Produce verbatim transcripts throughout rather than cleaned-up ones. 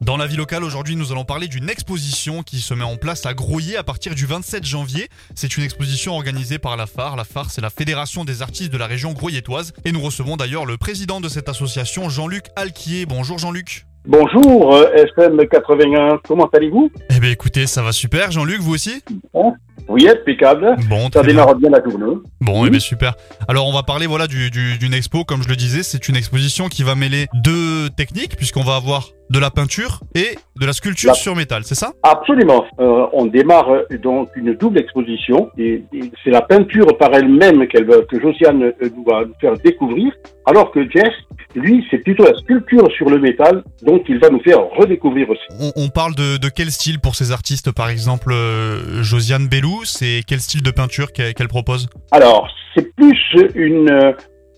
Dans la vie locale, aujourd'hui, nous allons parler d'une exposition qui se met en place à Groyer à partir du vingt-sept janvier. C'est une exposition organisée par la F A R. La F A R, c'est la Fédération des artistes de la région groyettoise. Et nous recevons d'ailleurs le président de cette association, Jean-Luc Alquier. Bonjour Jean-Luc. Bonjour euh, F M quatre-vingt-un, comment allez-vous? Eh bien écoutez, ça va super. Jean-Luc, vous aussi? Bon, oui, impeccable. Bon, Ça très démarre bien. bien la journée. Bon, Oui. eh bien super. Alors on va parler voilà du, du- d'une expo, comme je le disais, c'est une exposition qui va mêler deux techniques, puisqu'on va avoir de la peinture et de la sculpture La- sur métal, c'est ça? Absolument. Euh, on démarre euh, donc une double exposition. Et, et c'est la peinture par elle-même qu'elle va, que Josiane euh, nous va nous faire découvrir, alors que Jess, lui, c'est plutôt la sculpture sur le métal, donc il va nous faire redécouvrir aussi. On, on parle de, de quel style pour ces artistes, par exemple euh, Josiane Bellou, c'est quel style de peinture qu'elle, qu'elle propose? Alors, c'est plus une, euh,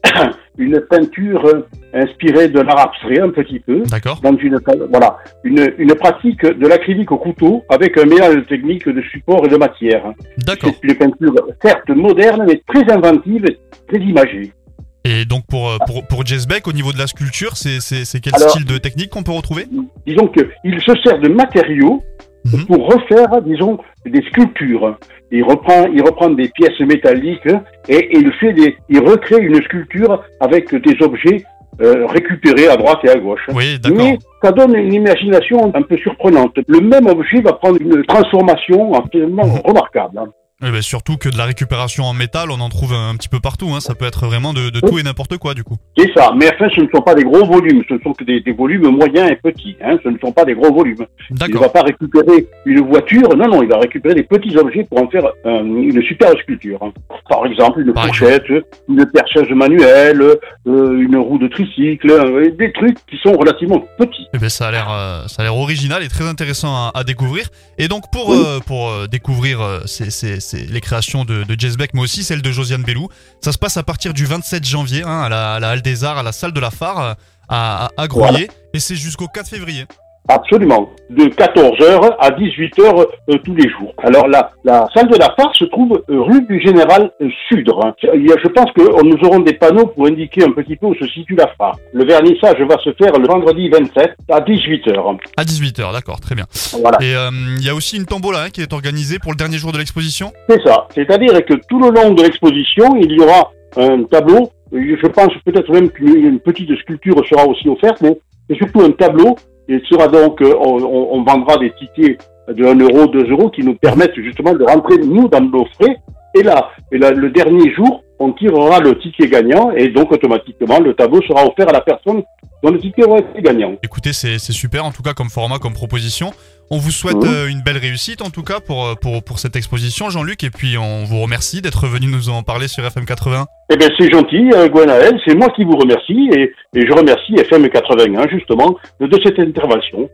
une peinture euh, inspirée de l'art abstrait un petit peu. D'accord. Dans une, voilà, une, une pratique de l'acrylique au couteau avec un mélange de techniques de support et de matière. D'accord. C'est une peinture certes moderne, mais très inventive et très imagée. Et donc pour, euh, pour, pour Jess Beck, au niveau de la sculpture, c'est, c'est, c'est quel Alors- style de technique qu'on peut retrouver? Disons qu'il se sert de matériaux Mhm. pour refaire, disons, des sculptures. Il reprend, il reprend des pièces métalliques et, et il fait des, il recrée une sculpture avec des objets euh, récupérés à droite et à gauche. Oui, d'accord. Mais ça donne une imagination un peu surprenante. Le même objet va prendre une transformation absolument Mhm. remarquable. hein. Eh ben, surtout que de la récupération en métal, on en trouve un, un petit peu partout. Hein. Ça peut être vraiment de, de tout et n'importe quoi, du coup. C'est ça. Mais enfin, ce ne sont pas des gros volumes. Ce ne sont que des, des volumes moyens et petits. Hein. Ce ne sont pas des gros volumes. Il ne D'accord. va pas récupérer une voiture. Non, non, il va récupérer des petits objets pour en faire euh, une super sculpture. hein. Par exemple, une Par fourchette, une perceuse manuelle, euh, une roue de tricycle, euh, des trucs qui sont relativement petits. Eh ben, ça a l'air, euh, ça a l'air original et très intéressant à, à découvrir. Et donc pour Oui. euh, pour euh, découvrir euh, ces, ces, ces- les créations de, de Jess Beck, mais aussi celles de Josiane Bellou, ça se passe à partir du vingt-sept janvier hein, à, la, à la Halle des Arts, à la salle de la F A R, euh, à, à, à Groyer, et c'est jusqu'au quatre février. Absolument. De quatorze heures à dix-huit heures euh, tous les jours. Alors la, la salle de la F A R se trouve euh, rue du Général euh, Sudre. hein. Il y a- Je pense que euh, nous aurons des panneaux pour indiquer un petit peu où se situe la F A R. Le vernissage va se faire le vendredi vingt-sept à dix-huit heures. À dix-huit heures, d'accord, très bien. Voilà. Et euh, il y a aussi une tombola hein, qui est organisée pour le dernier jour de l'exposition. C'est ça. C'est-à-dire que tout le long de l'exposition, il y aura un tableau. Euh, Je pense peut-être même qu'une une petite sculpture sera aussi offerte, mais c'est surtout un tableau. Il sera donc, euh, on, on- on vendra des tickets de un euro, deux euros qui nous permettent justement de rentrer nous dans nos frais. Et là, et là, le dernier jour, on tirera le ticket gagnant et donc automatiquement le tableau sera offert à la personne dont le ticket aura été gagnant. Écoutez, c'est, c'est super en tout cas comme format, comme proposition. On vous souhaite Mhm. euh, une belle réussite en tout cas pour, euh, pour, pour cette exposition, Jean-Luc, et puis on vous remercie d'être venu nous en parler sur F M quatre-vingts. Eh bien, c'est gentil, euh, Gwenaël, c'est moi qui vous remercie et, et je remercie F M quatre-vingt-un justement de, de cette intervention.